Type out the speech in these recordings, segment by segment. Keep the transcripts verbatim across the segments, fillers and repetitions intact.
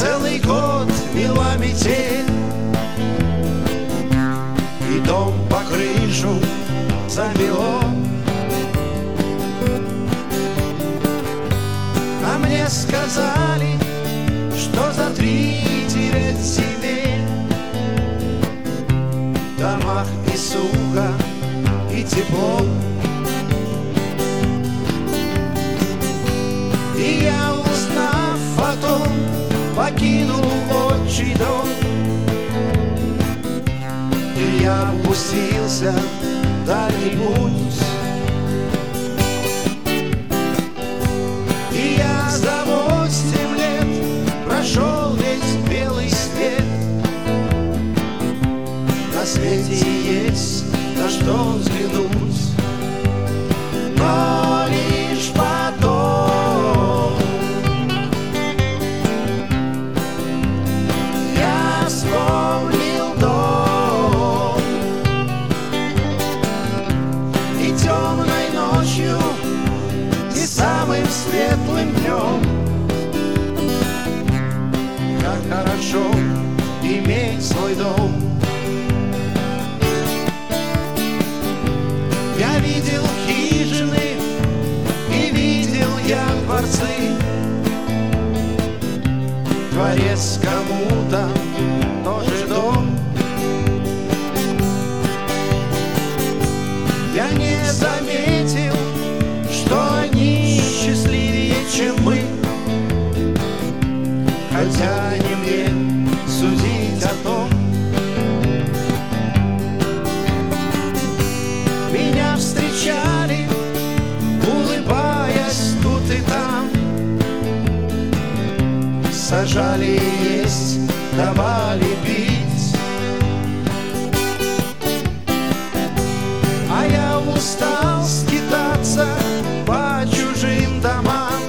целый год мела метель, и дом по крышу замело. А мне сказали, что за три-девять земель в домах и сухо, и тепло. И я, узнав о том, покинул отчий дом, и я пустился в дальний путь. И я за восемь лет прошел весь белый свет. На свете есть на что взглянуть, но лишь потом я вспомнил дом. И темной ночью, и самым светлым днем, как хорошо иметь свой дом. Я видел хижины и видел я дворцы. Дворец кому-то тоже дом. Я не заметил, что они счастливее, чем мы, хотя не мне судить о том. Меня встречали, улыбаясь тут и там, сажали есть, давали пить. А я устал скитаться по чужим домам,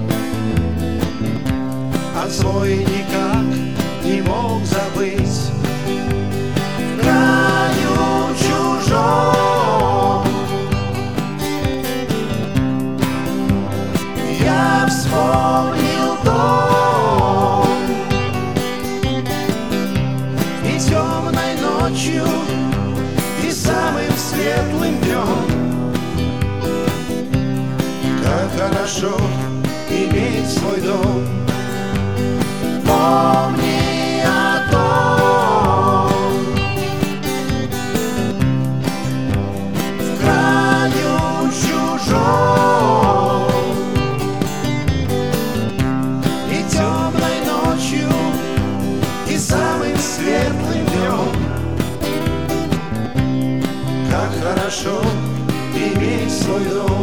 а свой никак не мог забыть. В краю чужом я вспомнил дом. И темной ночью, и самым светлым днем, как хорошо иметь свой дом. Помни о том, в краю чужом, и темной ночью, и самым светлым днем, как хорошо иметь свой дом.